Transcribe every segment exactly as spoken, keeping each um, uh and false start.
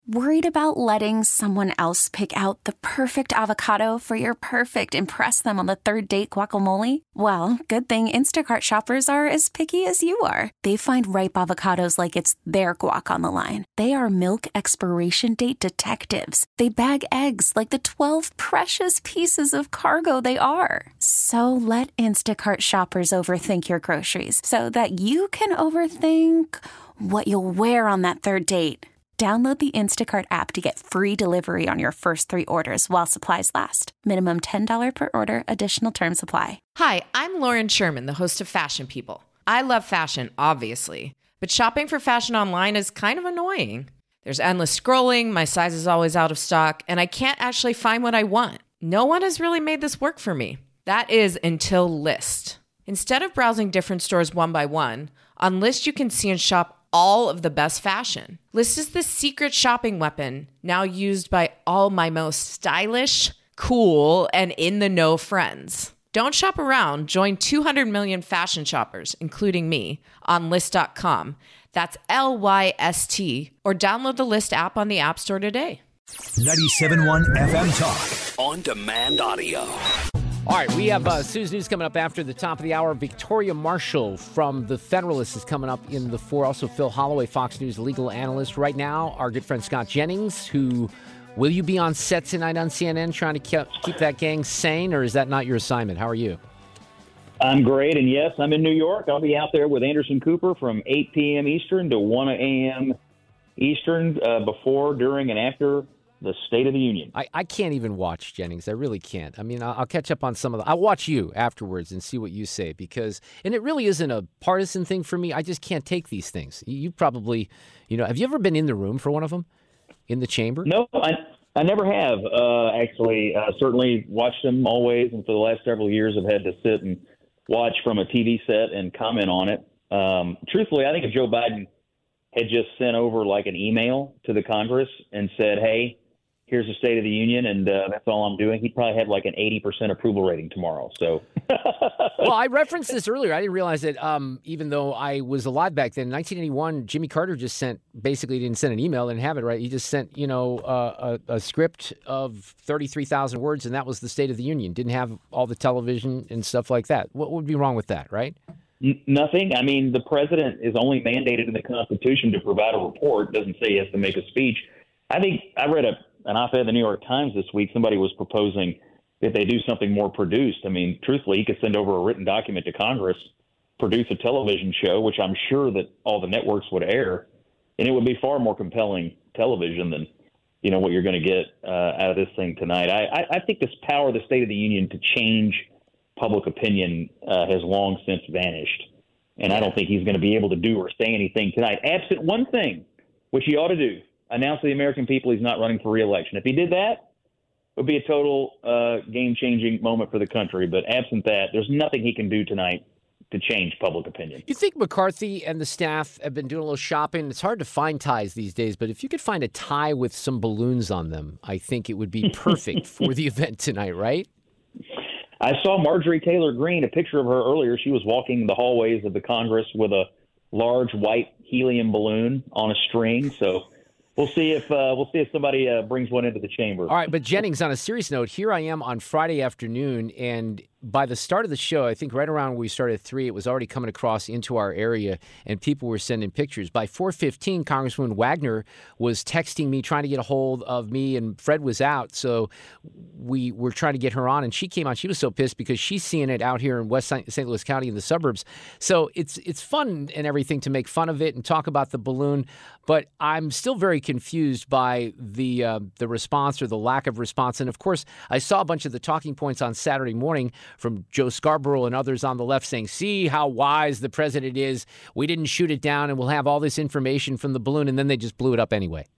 Worried about letting someone else pick out the perfect avocado for your perfect impress them on the third date guacamole? Well, good thing Instacart shoppers are as picky as you are. They find ripe avocados like it's their guac on the line. They are milk expiration date detectives. They bag eggs like the twelve precious pieces of cargo they are. So let Instacart shoppers overthink your groceries so that you can overthink what you'll wear on that third date. Download the Instacart app to get free delivery on your first three orders while supplies last. Minimum ten dollars per order. Additional terms apply. Hi, I'm Lauren Sherman, the host of Fashion People. I love fashion, obviously, but shopping for fashion online is kind of annoying. There's endless scrolling, my size is always out of stock, and I can't actually find what I want. No one has really made this work for me. That is until Lyst. Instead of browsing different stores one by one, on Lyst you can see and shop all of the best fashion. Lyst is the secret shopping weapon now used by all my most stylish, cool, and in-the-know friends. Don't shop around. Join two hundred million fashion shoppers, including me, on Lyst dot com. That's L Y S T. Or download the Lyst app on the App Store today. ninety-seven point one F M Talk. On demand audio. All right, we have uh, Sue's News coming up after the top of the hour. Victoria Marshall from The Federalist is coming up in the four. Also, Phil Holloway, Fox News legal analyst. Right now, our good friend Scott Jennings, who, will you be on set tonight on C N N trying to keep, keep that gang sane, or is that not your assignment? How are you? I'm great, and yes, I'm in New York. I'll be out there with Anderson Cooper from eight p.m. Eastern to one a.m. Eastern uh, before, during, and after the State of the Union. I, I can't even watch, Jennings. I really can't. I mean, I'll, I'll catch up on some of the... I'll watch you afterwards and see what you say because... And it really isn't a partisan thing for me. I just can't take these things. You, you probably... You know, have you ever been in the room for one of them? In the chamber? No, I, I never have, uh, actually. Uh, certainly watched them always, and for the last several years I've had to sit and watch from a T V set and comment on it. Um, truthfully, I think if Joe Biden had just sent over like an email to the Congress and said, hey, here's the State of the Union, and uh, that's all I'm doing, he'd probably have like an eighty percent approval rating tomorrow. So, well, I referenced this earlier. I didn't realize that um, even though I was alive back then, in nineteen eighty-one, Jimmy Carter just sent, basically didn't send an email, didn't have it right. He just sent, you know, uh, a, a script of thirty-three thousand words, and that was the State of the Union. Didn't have all the television and stuff like that. What would be wrong with that, right? N- nothing. I mean, the president is only mandated in the Constitution to provide a report. It doesn't say he has to make a speech. I think I read a an op-ed in the New York Times this week. Somebody was proposing that they do something more produced. I mean, truthfully, he could send over a written document to Congress, produce a television show, which I'm sure that all the networks would air, and it would be far more compelling television than, you know, what you're going to get uh, out of this thing tonight. I, I, I think this power of the State of the Union to change public opinion uh, has long since vanished, and I don't think he's going to be able to do or say anything tonight, absent one thing, which he ought to do: announce to the American people he's not running for re-election. If he did that, it would be a total uh, game-changing moment for the country. But absent that, there's nothing he can do tonight to change public opinion. You think McCarthy and the staff have been doing a little shopping? It's hard to find ties these days, but if you could find a tie with some balloons on them, I think it would be perfect for the event tonight, right? I saw Marjorie Taylor Greene, a picture of her earlier. She was walking the hallways of the Congress with a large white helium balloon on a string, so... We'll see if uh, we'll see if somebody uh, brings one into the chamber. All right, but Jennings, on a serious note, here I am on Friday afternoon, and by the start of the show, I think right around when we started at three, it was already coming across into our area, and people were sending pictures. By four fifteen, Congresswoman Wagner was texting me, trying to get a hold of me, and Fred was out, so we were trying to get her on, and she came on. She was so pissed because she's seeing it out here in West Saint Louis County in the suburbs. So it's it's fun and everything to make fun of it and talk about the balloon, but I'm still very confused by the uh, the response or the lack of response. And, of course, I saw a bunch of the talking points on Saturday morning from Joe Scarborough and others on the left saying, see how wise the president is. We didn't shoot it down, and we'll have all this information from the balloon, and then they just blew it up anyway.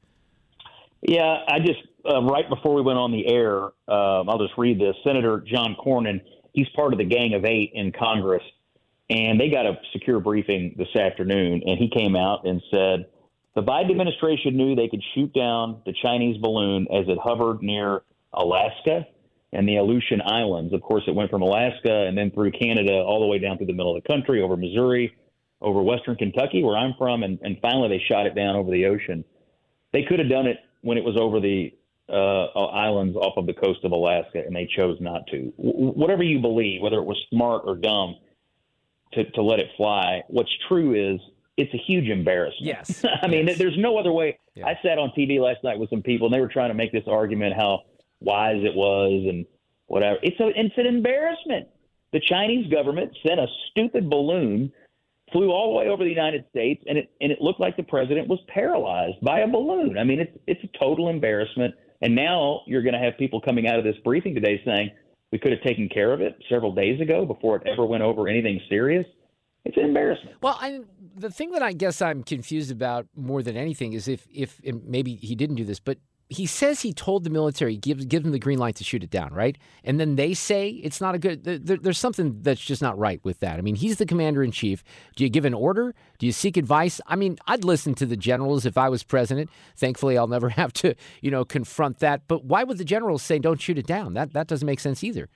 Yeah, I just, uh, right before we went on the air, um, I'll just read this. Senator John Cornyn, he's part of the Gang of Eight in Congress, and they got a secure briefing this afternoon, and he came out and said, the Biden administration knew they could shoot down the Chinese balloon as it hovered near Alaska and the Aleutian Islands. Of course, it went from Alaska and then through Canada all the way down through the middle of the country, over Missouri, over western Kentucky, where I'm from, and, and finally they shot it down over the ocean. They could have done it when it was over the uh, islands off of the coast of Alaska, and they chose not to. W- whatever you believe, whether it was smart or dumb to, to let it fly, what's true is it's a huge embarrassment. Yes. I mean, yes. there's no other way. Yeah. I sat on T V last night with some people, and they were trying to make this argument how wise it was and whatever. It's, a, it's an embarrassment. The Chinese government sent a stupid balloon, flew all the way over the United States, and it and it looked like the president was paralyzed by a balloon. I mean, it's it's a total embarrassment. And now you're going to have people coming out of this briefing today saying we could have taken care of it several days ago before it ever went over anything serious. It's an embarrassment. Well, I, the thing that I guess I'm confused about more than anything is if, if and maybe he didn't do this, but he says he told the military, give, give them the green light to shoot it down, right? And then they say it's not a good, there, there's something that's just not right with that. I mean, he's the commander-in-chief. Do you give an order? Do you seek advice? I mean, I'd listen to the generals if I was president. Thankfully, I'll never have to, you know, confront that. But why would the generals say don't shoot it down? That that doesn't make sense either.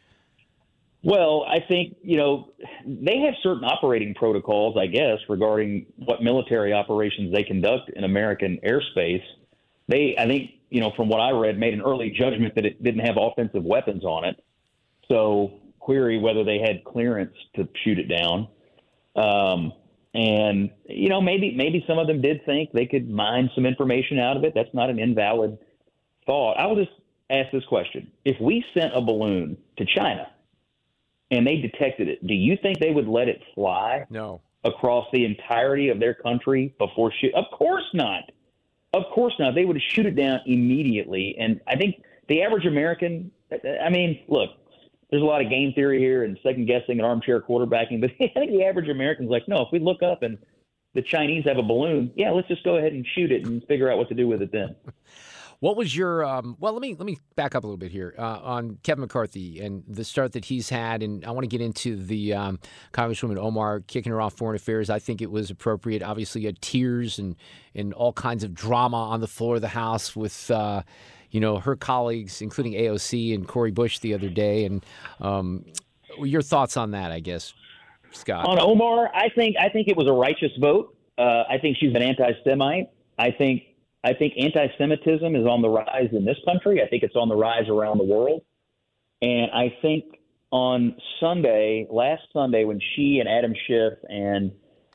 Well, I think, you know, they have certain operating protocols, I guess, regarding what military operations they conduct in American airspace. They, I think, you know, from what I read, made an early judgment that it didn't have offensive weapons on it. So query whether they had clearance to shoot it down. Um, and, you know, maybe maybe some of them did think they could mine some information out of it. That's not an invalid thought. I will just ask this question. If we sent a balloon to China and they detected it, do you think they would let it fly No. across the entirety of their country before shoot? Of course not. Of course not. They would shoot it down immediately. And I think the average American, I mean, look, there's a lot of game theory here and second guessing and armchair quarterbacking, but I think the average American's like, no, if we look up and the Chinese have a balloon, yeah, let's just go ahead and shoot it and figure out what to do with it then. What was your um, well? Let me let me back up a little bit here uh, on Kevin McCarthy and the start that he's had, and I want to get into the um, Congresswoman Omar kicking her off foreign affairs. I think it was appropriate. Obviously, you had tears and and all kinds of drama on the floor of the House with uh, you know her colleagues, including A O C and Cori Bush the other day. And um, your thoughts on that, I guess, Scott? On Omar, I think I think it was a righteous vote. Uh, I think she's an anti-Semite. I think. I think anti-Semitism is on the rise in this country. I think it's on the rise around the world. And I think on Sunday, last Sunday, when she and Adam Schiff and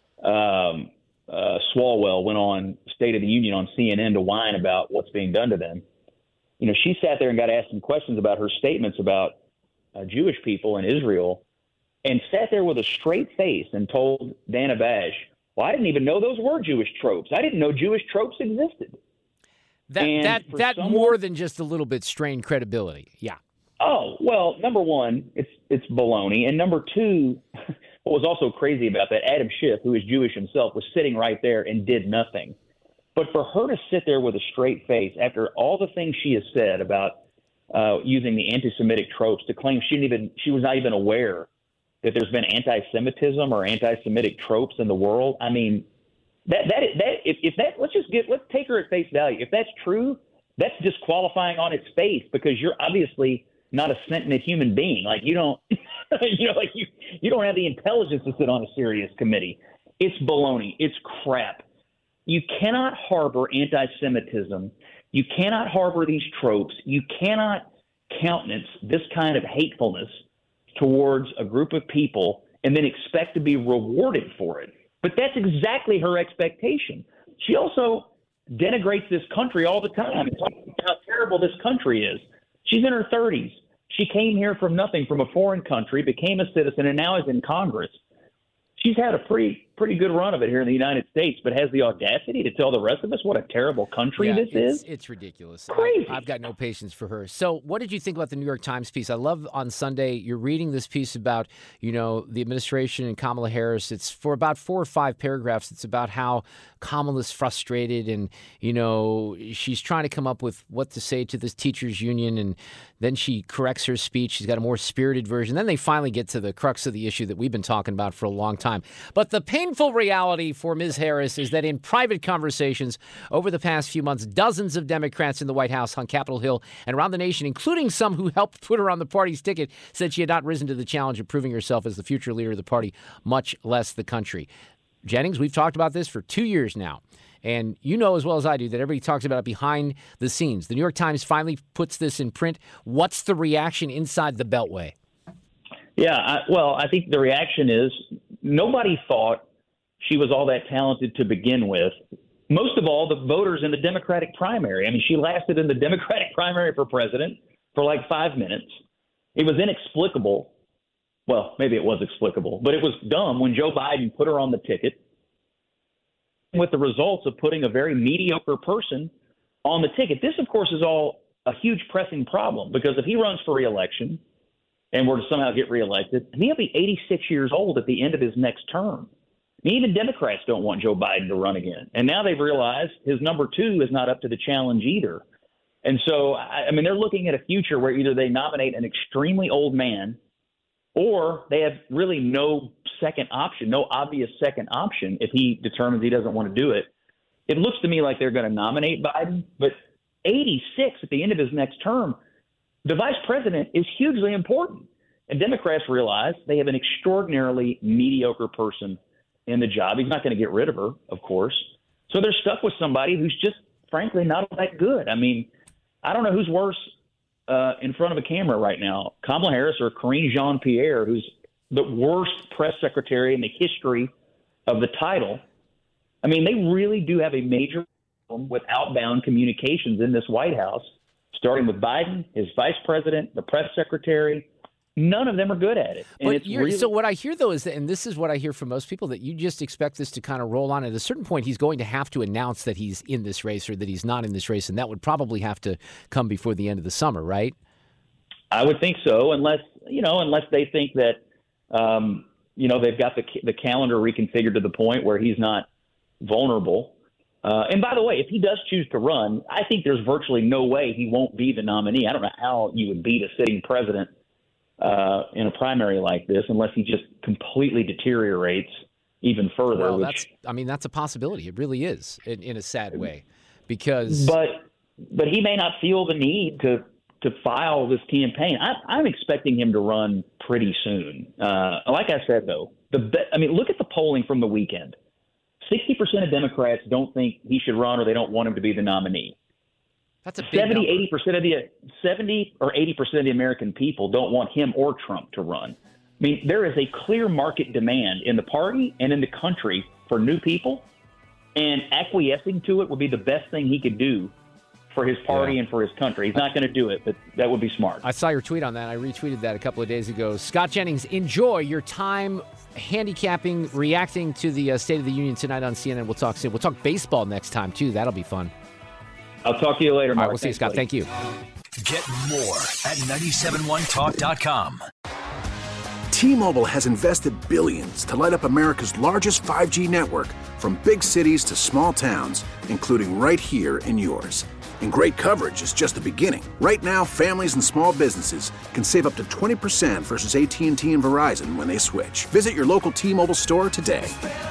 um, uh, Swalwell went on State of the Union on C N N to whine about what's being done to them, you know, she sat there and got asked some questions about her statements about uh, Jewish people in Israel and sat there with a straight face and told Dana Bash, well, I didn't even know those were Jewish tropes. I didn't know Jewish tropes existed. That and that that someone, more than just a little bit strained credibility. Yeah. Oh, well, number one, it's it's baloney. And number two, what was also crazy about that, Adam Schiff, who is Jewish himself, was sitting right there and did nothing. But for her to sit there with a straight face after all the things she has said about uh, using the anti-Semitic tropes to claim she didn't even she was not even aware that there's been anti-Semitism or anti-Semitic tropes in the world. I mean, that that that if, if that let's just get let's take her at face value. If that's true, that's disqualifying on its face because you're obviously not a sentient human being. Like you don't, you know, like you you don't have the intelligence to sit on a serious committee. It's baloney. It's crap. You cannot harbor anti-Semitism. You cannot harbor these tropes. You cannot countenance this kind of hatefulness towards a group of people and then expect to be rewarded for it. But that's exactly her expectation. She also denigrates this country all the time and talks about how terrible this country is. She's in her thirties. She came here from nothing, from a foreign country, became a citizen, and now is in Congress. She's had a pretty pretty good run of it here in the United States, but has the audacity to tell the rest of us what a terrible country yeah, this it's, is. It's ridiculous. Crazy. I, I've got no patience for her. So what did you think about the New York Times piece? I love on Sunday you're reading this piece about, you know, the administration and Kamala Harris. It's for about four or five paragraphs. It's about how Kamala's frustrated and, you know, she's trying to come up with what to say to this teachers union, and then she corrects her speech. She's got a more spirited version. Then they finally get to the crux of the issue that we've been talking about for a long time. But the painful reality for Miz Harris is that in private conversations over the past few months, dozens of Democrats in the White House, on Capitol Hill, and around the nation, including some who helped put her on the party's ticket, said she had not risen to the challenge of proving herself as the future leader of the party, much less the country. Jennings, we've talked about this for two years now. And you know as well as I do that everybody talks about it behind the scenes. The New York Times finally puts this in print. What's the reaction inside the Beltway? Yeah, I, well, I think the reaction is nobody thought she was all that talented to begin with. Most of all, the voters in the Democratic primary. I mean, she lasted in the Democratic primary for president for like five minutes. It was inexplicable. Well, maybe it was explicable, but it was dumb when Joe Biden put her on the ticket with the results of putting a very mediocre person on the ticket. This, of course, is all a huge pressing problem because if he runs for reelection and were to somehow get reelected, he'll be eighty-six years old at the end of his next term. I mean, even Democrats don't want Joe Biden to run again. And now they've realized his number two is not up to the challenge either. And so, I, I mean, they're looking at a future where either they nominate an extremely old man or they have really no second option, no obvious second option if he determines he doesn't want to do it. It looks to me like they're going to nominate Biden, but eighty-six at the end of his next term, the vice president is hugely important. And Democrats realize they have an extraordinarily mediocre person in the job. He's not going to get rid of her, of course. So they're stuck with somebody who's just, frankly, not that good. I mean, I don't know who's worse uh, in front of a camera right now, Kamala Harris or Karine Jean-Pierre, who's the worst press secretary in the history of the title. I mean, they really do have a major problem with outbound communications in this White House, starting with Biden, his vice president, the press secretary. None of them are good at it. And but it's really- so what I hear, though, is that, and this is what I hear from most people, that you just expect this to kind of roll on. At a certain point, he's going to have to announce that he's in this race or that he's not in this race, and that would probably have to come before the end of the summer, right? I would think so, unless, you know, unless they think that, um, you know, they've got the the calendar reconfigured to the point where he's not vulnerable. Uh, and by the way, if he does choose to run, I think there's virtually no way he won't be the nominee. I don't know how you would beat a sitting president uh, in a primary like this unless he just completely deteriorates even further. Well, which, that's, I mean, that's a possibility. It really is in, in a sad way because. But, but he may not feel the need to, to file this campaign. I, I'm expecting him to run pretty soon. Uh, like I said, though, the be- I mean, look at the polling from the weekend. sixty percent of Democrats don't think he should run or they don't want him to be the nominee. That's a big seventy, number. eighty percent of the seventy or eighty percent of the American people don't want him or Trump to run. I mean, there is a clear market demand in the party and in the country for new people, and acquiescing to it would be the best thing he could do for his party yeah. and for his country. He's not going to do it, but that would be smart. I saw your tweet on that. I retweeted that a couple of days ago. Scott Jennings, enjoy your time handicapping, reacting to the uh, State of the Union tonight on C N N. We'll talk soon. We'll talk baseball next time, too. That'll be fun. I'll talk to you later, Mark. All right, we'll see you, Scott. Buddy. Thank you. Get more at nine seven one talk dot com. T-Mobile has invested billions to light up America's largest five G network, from big cities to small towns, including right here in yours. And great coverage is just the beginning. Right now, families and small businesses can save up to twenty percent versus A T and T and Verizon when they switch. Visit your local T-Mobile store today.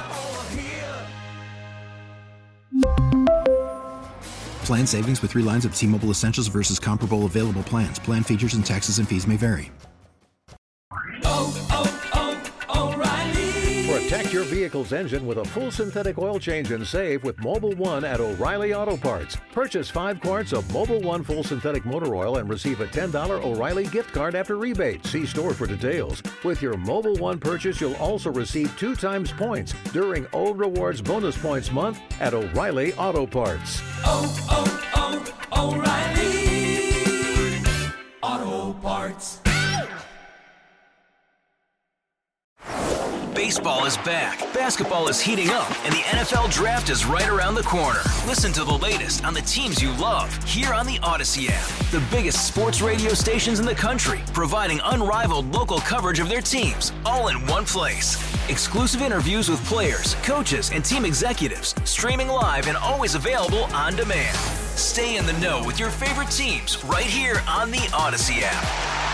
Plan savings with three lines of T-Mobile Essentials versus comparable available plans. Plan features and taxes and fees may vary. Oh, oh, oh, O'Reilly. Protect your vehicle's engine with a full synthetic oil change and save with Mobil one at O'Reilly Auto Parts. Purchase five quarts of Mobil one full synthetic motor oil and receive a ten dollars O'Reilly gift card after rebate. See store for details. With your Mobil one purchase, you'll also receive two times points during O Rewards Bonus Points Month at O'Reilly Auto Parts. Oh, oh, oh, O'Reilly Auto Parts. Baseball is back, basketball is heating up, and the N F L Draft is right around the corner. Listen to the latest on the teams you love here on the Odyssey app. The biggest sports radio stations in the country, providing unrivaled local coverage of their teams, all in one place. Exclusive interviews with players, coaches, and team executives, streaming live and always available on demand. Stay in the know with your favorite teams right here on the Odyssey app.